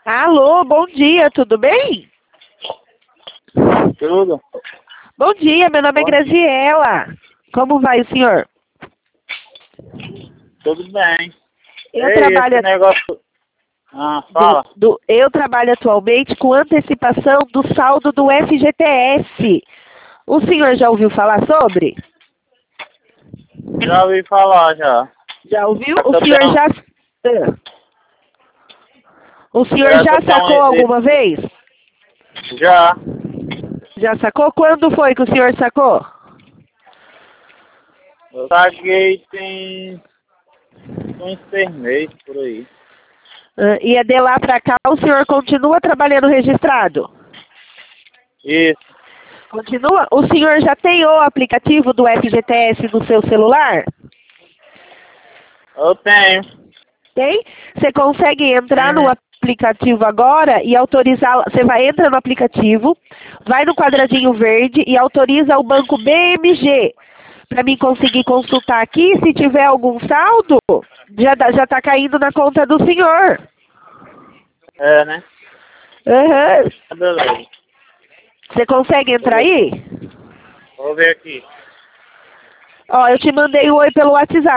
Alô, bom dia, tudo bem? Tudo? Bom dia, meu nome é Bom dia. Graziela. Como vai o senhor? Tudo bem. Eu Ei, esse trabalho, negócio... Ah, fala. eu trabalho atualmente com antecipação do saldo do FGTS. O senhor já ouviu falar sobre? Já ouvi falar, já. Já ouviu? Será que O eu senhor tenho... já... O senhor Será que já eu sacou tenho... alguma vez? Já. Já sacou? Quando foi que o senhor sacou? Eu paguei tem... uns 6 meses, por aí. E é de lá pra cá o senhor continua trabalhando registrado? Isso. Continua? O senhor já tem o aplicativo do FGTS no seu celular? Eu tenho. Tem? Você consegue entrar no Uhum. aplicativo agora e autorizar. Você vai entrar no aplicativo, vai no quadradinho verde e autoriza o banco BMG para mim conseguir consultar aqui. Se tiver algum saldo, já tá caindo na conta do senhor. É, né? Aham. Beleza. Você consegue Vou entrar ver. aí? Vou ver aqui. Ó, eu te mandei o oi pelo WhatsApp.